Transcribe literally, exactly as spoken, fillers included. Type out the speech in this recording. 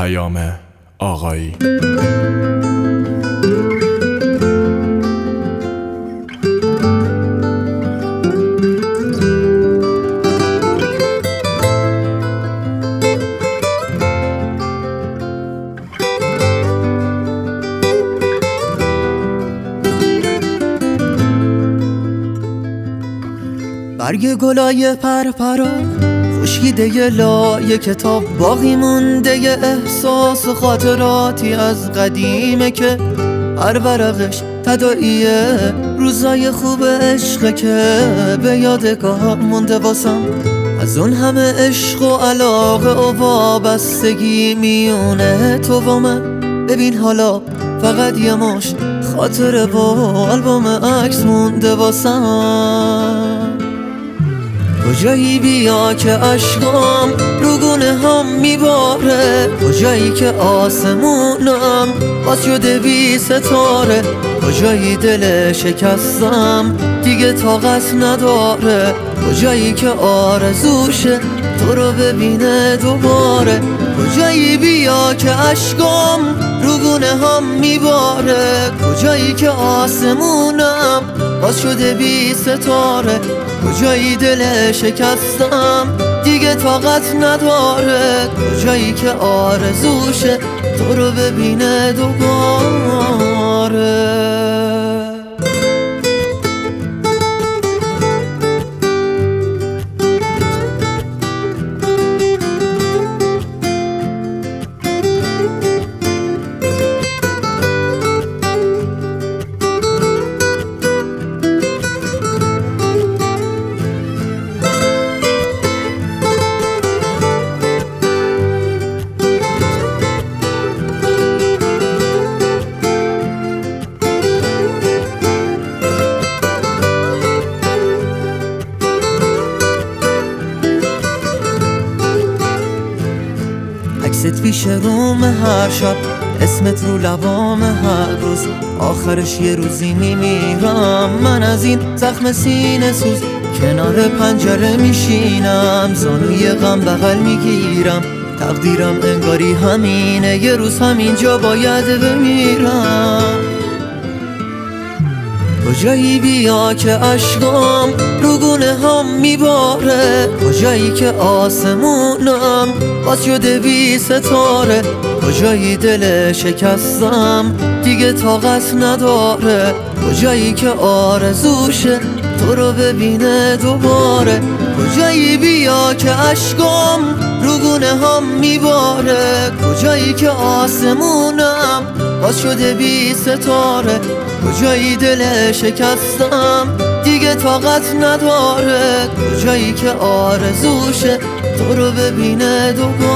پیام آقایی. برگ گلای پرپرا خشکیده ی لای کتاب، باقی مونده ی احساس و خاطراتی از قدیمه که هر ورقش تداعیه روزای خوب عشقه که به یادگار مونده واسم. از اون همه عشق و علاقه و وابستگی میونه تو و من، ببین حالا فقط یه مش خاطره با آلبوم عکس مونده واسم. کجایی بیا که عشقام رو گونه هم میباره، کجایی که آسمونم باز شده بی ستاره، کجایی دل شکستم دیگه طاقت نداره، کجایی که آرزوشه تو رو ببینه دوباره. کجایی بیا که عشقام رو گونه هم میباره، کجایی که آسمونم باز شده بی ستاره، کجایی دل شکستم دیگه طاقت نداره، کجایی که آرزوشه تو رو ببینه دوباره. عکست پیش روم هر شب، اسمت رو لبام هر روز، آخرش یه روزی میمیرم من از این زخم سینه سوز. کنار پنجره میشینم زانوی غم بغل میگیرم، تقدیرم انگاری همینه یه روز همینجا باید بمیرم. کجایی بیا که عشقام رو گونه هم میباره، کجایی که آسمونم باز شده بی ستاره، کجایی دل شکستم دیگه طاقت نداره، کجایی که آرزوشه تو رو ببینه دوباره. کجایی بیا که عشقام رو گونه هم میباره، کجایی که آسمونم باز شده بی ستاره، کجایی دل شکستم دیگه طاقت نداره، کجایی که آرزوشه تو رو ببینه دوباره.